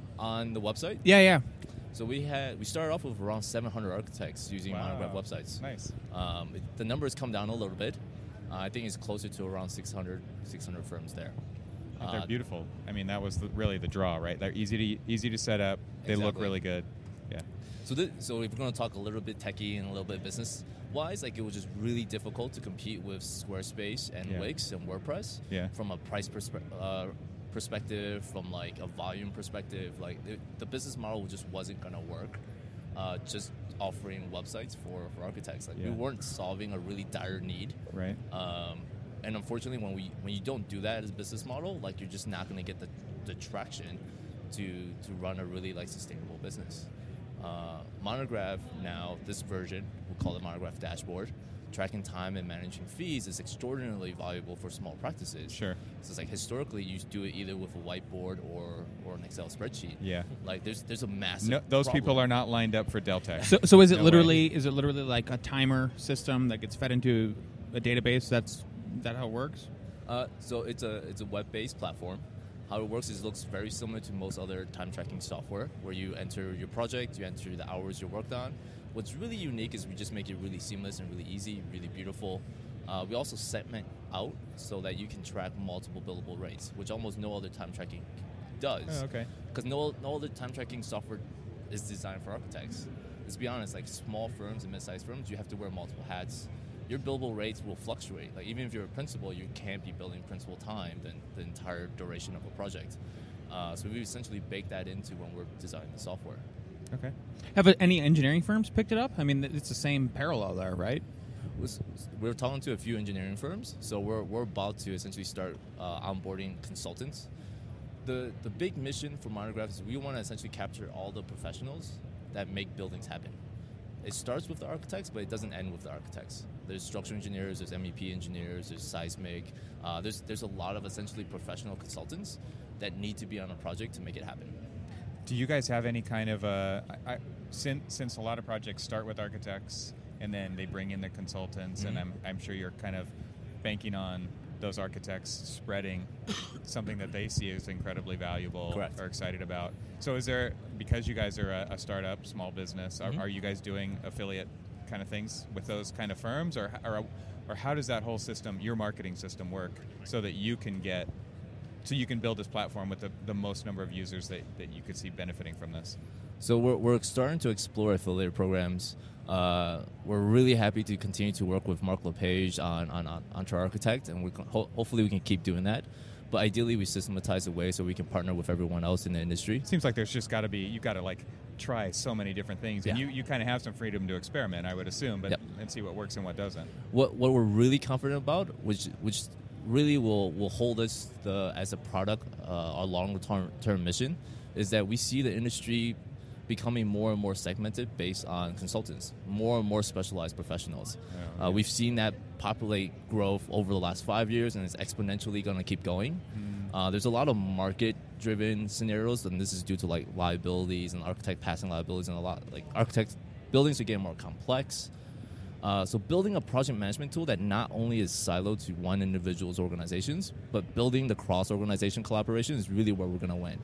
On the website,
Yeah, yeah.
so we had we started off with around seven hundred architects using
Wow.
Monograph websites.
Nice.
Um, it, the numbers come down a little bit. Uh, I think it's closer to around six hundred, six hundred firms there.
But they're
Uh,
beautiful. I mean, that was the, really the draw, right? They're easy to easy to set up. They look
Exactly.
really good. Yeah.
So, th- so if we're going to talk a little bit techie and a little bit business wise, like it was just really difficult to compete with Squarespace and
Yeah.
Wix and WordPress.
Yeah.
From a price perspe- uh, perspective, from like a volume perspective, like it, the business model just wasn't going to work. Uh, just offering websites for, for architects, like
Yeah.
we weren't solving a really dire need.
Right.
Um, and unfortunately, when we when you don't do that as a business model, like you're just not going to get the, the traction to to run a really like sustainable business. Uh, Monograph now, this version, we call it Monograph Dashboard. Tracking time and managing fees is extraordinarily valuable for small practices.
Sure.
So it's like historically, you do it either with a whiteboard or or an Excel spreadsheet.
Yeah.
Like there's there's a massive.
No, those people
problem.
are not lined up for Deltek.
So, so is it
No
literally is it literally like a timer system that gets fed into a database? That's is that how it works?
Uh, so it's a it's a web-based platform. How it works is it looks very similar to most other time tracking software, where you enter your project, you enter the hours you worked on. What's really unique is we just make it really seamless and really easy, really beautiful. Uh, we also segment out so that you can track multiple billable rates, which almost no other time tracking does.
Oh, okay.
Because no no other time tracking software is designed for architects. Let's be honest, like small firms and mid-sized firms, you have to wear multiple hats. Your billable rates will fluctuate. Like even if you're a principal, you can't be billing principal time the, the entire duration of a project. Uh, so we essentially bake that into when we're designing the software.
Okay.
Have uh, any engineering firms picked it up? I mean, it's the same parallel there, right?
Was- We're talking to a few engineering firms, so we're, we're about to essentially start uh, onboarding consultants. The the big mission for Monograph is we want to essentially capture all the professionals that make buildings happen. It starts with the architects, but it doesn't end with the architects. There's structural engineers, there's M E P engineers, there's seismic. Uh, there's there's a lot of essentially professional consultants that need to be on a project to make it happen.
Do you guys have any kind of a I, I, since since a lot of projects start with architects and then they bring in the consultants,
Mm-hmm.
and I'm I'm sure you're kind of banking on those architects spreading something that they see as incredibly valuable
Correct.
or excited about. So is there, because you guys are a, a startup, small business, are,
Mhm.
are you guys doing affiliate kind of things with those kind of firms, or or or how does that whole system, your marketing system, work so that you can get so you can build this platform with the, the most number of users that, that you could see benefiting from this?
So we're, we're starting to explore affiliate programs. Uh, we're really happy to continue to work with Mark LePage on, on, on Entre Architect, and we can, ho- hopefully we can keep doing that. But ideally, we systematize a way so we can partner with everyone else in the industry.
Seems like there's just got to be, you got to like try so many different things, and
Yeah.
you, you kind of have some freedom to experiment, I would assume, but
Yep.
and see what works and what doesn't.
What what we're really confident about, which which really will, will hold us the as a product, uh, our longer term, term mission, is that we see the industry becoming more and more segmented based on consultants, more and more specialized professionals.
Oh,
Uh, we've seen that populate growth over the last five years, and it's exponentially going to keep going.
Mm-hmm.
Uh, there's a lot of market-driven scenarios, and this is due to like liabilities and architect passing liabilities, and a lot like architect buildings are getting more complex. Uh, so building a project management tool that not only is siloed to one individual's organizations, but building the cross-organization collaboration is really where we're going to win.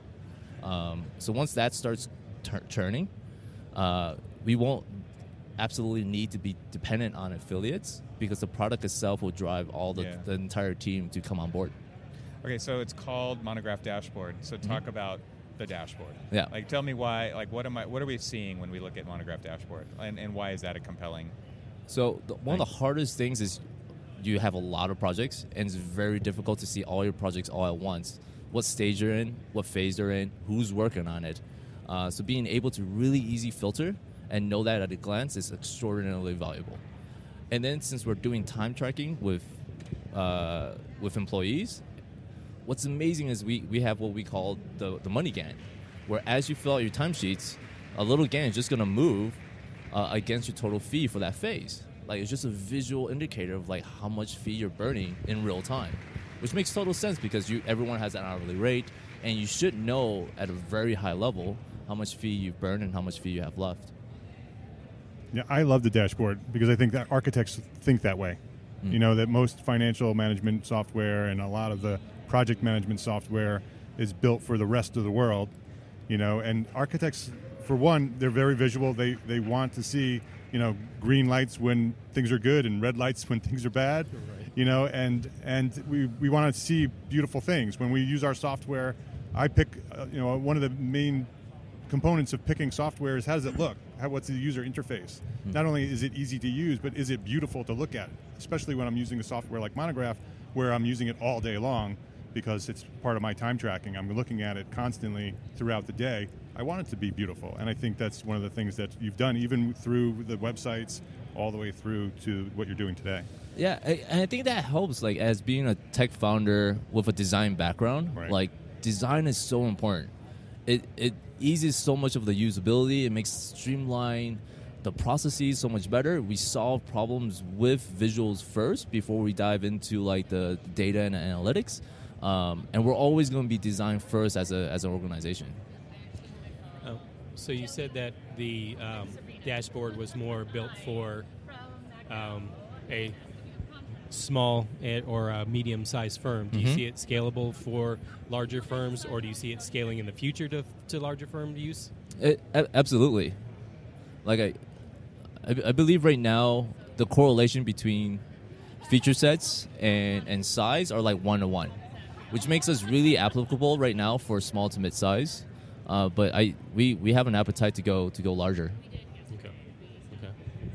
Um, so once that starts tur- turning, uh, we won't absolutely need to be dependent on affiliates because the product itself will drive all the,
Yeah.
the entire team to come on board.
Okay, so it's called Monograph Dashboard. So talk about the dashboard.
Yeah.
Like, tell me why. Like, what am I? What are we seeing when we look at Monograph Dashboard, and, and why is that a compelling
So the, one of the hardest things is you have a lot of projects, and it's very difficult to see all your projects all at once. What stage they're in, what phase they're in, who's working on it. Uh, so being able to really easy filter and know that at a glance is extraordinarily valuable. And then since we're doing time tracking with uh, with employees, what's amazing is we, we have what we call the, the money Gantt, where as you fill out your timesheets, a little Gantt is just going to move uh, against your total fee for that phase. Like, it's just a visual indicator of like how much fee you're burning in real time, which makes total sense because you everyone has an hourly rate, and you should know at a very high level how much fee you've burned and how much fee you have left.
Yeah, I love the dashboard because I think that architects think that way. Mm. You know, that most financial management software and a lot of the project management software is built for the rest of the world, you know, and architects, for one, they're very visual. They they want to see, you know, green lights when things are good and red lights when things are bad, right. you know, and and we, we want to see beautiful things. When we use our software, I pick, uh, you know, one of the main components of picking software is how does it look? How, what's the user interface? Mm-hmm. Not only is it easy to use, but is it beautiful to look at? Especially when I'm using a software like Monograph, where I'm using it all day long because it's part of my time tracking. I'm looking at it constantly throughout the day. I want it to be beautiful, and I think that's one of the things that you've done, even through the websites, all the way through to what you're doing today.
Yeah, I, and I think that helps. Like, as being a tech founder with a design background,
right.
like design is so important. It it eases so much of the usability. It makes streamline the processes so much better. We solve problems with visuals first before we dive into like the data and analytics. Um, and we're always going to be design first as a as an organization.
Oh, so you said that the um, dashboard was more built for um, a small or a medium-sized firm. Do you
Mm-hmm.
see it scalable for larger firms, or do you see it scaling in the future to to larger firm use?
It, a- absolutely. Like I, I, I believe right now the correlation between feature sets and, and size are like one to one, which makes us really applicable right now for small to mid size. Uh, but I we, we have an appetite to go to go larger.
Okay. Okay.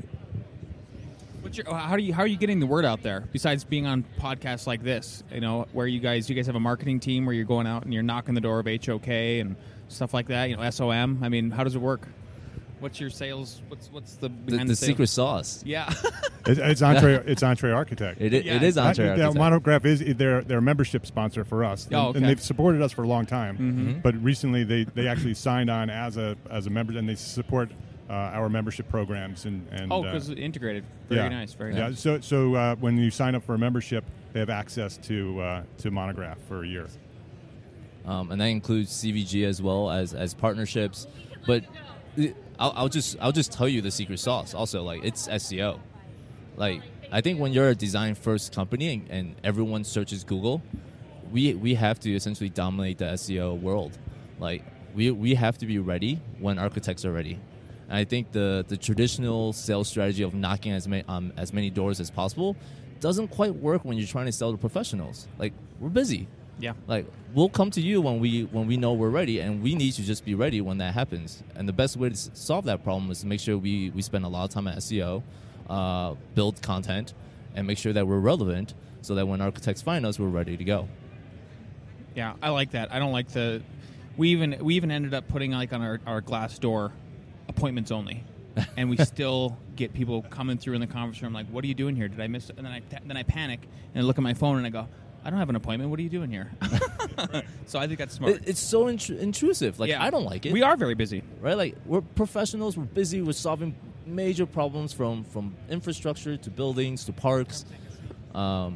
What's your, how do you how are you getting the word out there besides being on podcasts like this? You know, where you guys you guys have a marketing team where you're going out and you're knocking the door of H O K and stuff like that. You know, S O M. I mean, how does it work? What's your sales? What's what's the
The,
behind
the
the, sales?
secret sauce.
Yeah.
It, it's Entree. It's Entree Architect.
It, it,
Yeah.
it is Entree
That- that
Architect.
Monograph is their their membership sponsor for us, and,
Oh, okay.
and they've supported us for a long time.
Mhm.
But recently, they, they actually signed on as a as a member, and they support uh, our membership programs. And, and
Oh,
uh,
because integrated. Very
yeah.
nice. Very
yeah.
nice.
So so uh, when you sign up for a membership, they have access to uh, to Monograph for a year.
Um, and that includes C V G as well as, as partnerships. But it- I'll, I'll just I'll just tell you the secret sauce. Also, like, it's S E O. Like, I think when you're a design first company and, and everyone searches Google, we we have to essentially dominate the S E O world. Like, we we have to be ready when architects are ready. And I think the the traditional sales strategy of knocking as many um, as many doors as possible doesn't quite work when you're trying to sell to professionals. Like, we're busy.
Yeah.
Like, we'll come to you when we when we know we're ready, and we need to just be ready when that happens. And the best way to s- solve that problem is to make sure we, we spend a lot of time at S E O, uh, build content, and make sure that we're relevant so that when architects find us, we're ready to go.
Yeah, I like that. I don't like the. We even we even ended up putting like on our, our Glassdoor appointments only, and we still get people coming through in the conference room like, "What are you doing here? Did I miss?" It? And then I then I panic and I look at my phone and I go, "I don't have an appointment. What are you doing here?" So I think that's smart.
It, it's so intru- intrusive. Like,
Yeah.
I don't like it.
We are very busy.
right? Like, we're professionals. We're busy. We're solving major problems from, from infrastructure to buildings to parks. Um,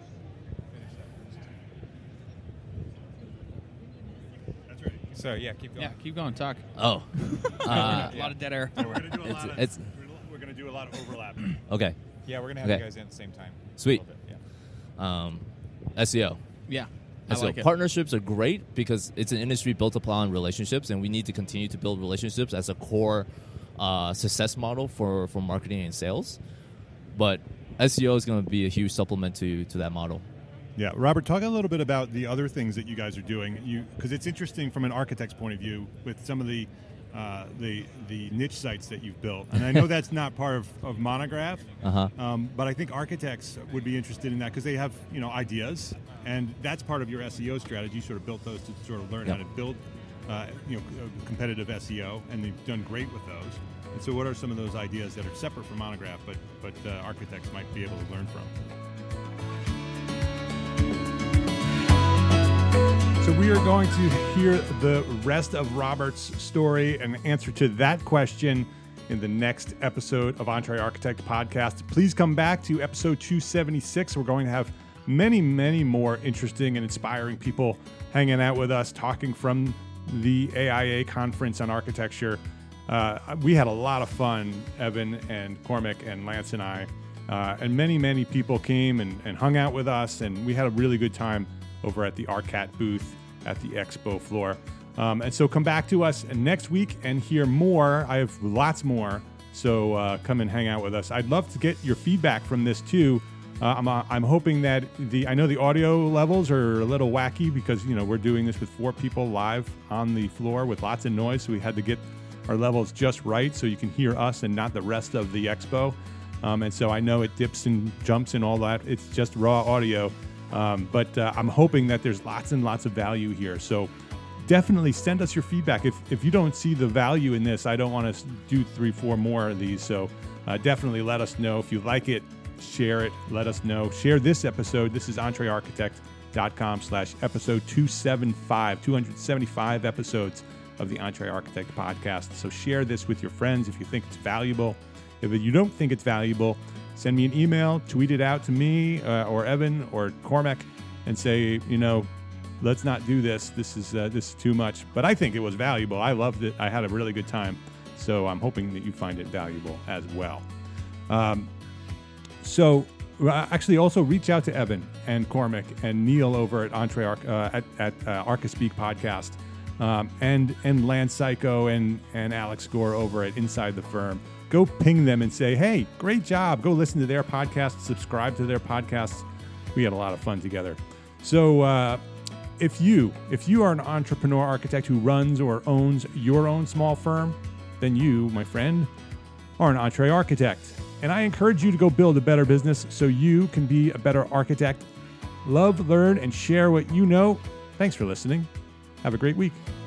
So yeah, keep going.
Yeah, keep going. Talk.
oh, uh,
A lot of dead air.
So we're going to do a
It's-
lot of
it's-
we're going to do a lot of overlap.
okay.
Yeah, we're gonna have
Okay.
you guys in at the same time.
Sweet.
A little bit, yeah.
Um, S E O.
Yeah, I
And so
like it.
partnerships are great because it's an industry built upon relationships, and we need to continue to build relationships as a core uh, success model for, for marketing and sales. But S E O is going to be a huge supplement to, to that model.
Yeah, Robert, talk a little bit about the other things that you guys are doing. You because it's interesting from an architect's point of view with some of the uh, the the niche sites that you've built. And I know that's not part of, of Monograph,
Uh-huh.
um, but I think architects would be interested in that because they have, you know, ideas, and that's part of your S E O strategy. You sort of built those to sort of learn
Yeah.
how to build, uh, you know, competitive S E O, and you've done great with those. And so what are some of those ideas that are separate from Monograph, but, but uh, architects might be able to learn from? So we are going to hear the rest of Robert's story and answer to that question in the next episode of Entree Architect Podcast. Please come back to episode two seventy-six. We're going to have many, many more interesting and inspiring people hanging out with us, talking from the A I A conference on architecture. Uh, we had a lot of fun, Evan and Cormac and Lance and I, uh, and many, many people came and, and hung out with us, and we had a really good time over at the ARCAT booth at the expo floor. Um, and so come back to us next week and hear more. I have lots more, so uh, come and hang out with us. I'd love to get your feedback from this too. Uh, I'm, uh, I'm hoping that the I know the audio levels are a little wacky because, you know, we're doing this with four people live on the floor with lots of noise, so we had to get our levels just right so you can hear us and not the rest of the expo. Um, and so I know it dips and jumps and all that. It's just raw audio. Um, but uh, I'm hoping that there's lots and lots of value here. So definitely send us your feedback. If if you don't see the value in this, I don't want to do three, four more of these. So uh, definitely let us know. If you like it, share it. Let us know. Share this episode. This is entrearchitect.com slash episode two seventy-five, two seventy-five episodes of the Entree Architect podcast. So share this with your friends if you think it's valuable. If you don't think it's valuable, send me an email, tweet it out to me uh, or Evan or Cormac and say, you know, let's not do this. This is uh, this is too much. But I think it was valuable. I loved it. I had a really good time. So I'm hoping that you find it valuable as well. Um, so uh, actually also reach out to Evan and Cormac and Neil over at Entree Arch, uh, at, at uh, Archispeak podcast um, and and Lance Psycho and, and Alex Gore over at Inside the Firm. Go ping them and say, hey, great job. Go listen to their podcasts, subscribe to their podcasts. We had a lot of fun together. So uh, if you if you are an entrepreneur architect who runs or owns your own small firm, then you, my friend, are an Entree Architect. And I encourage you to go build a better business so you can be a better architect. Love, learn, and share what you know. Thanks for listening. Have a great week.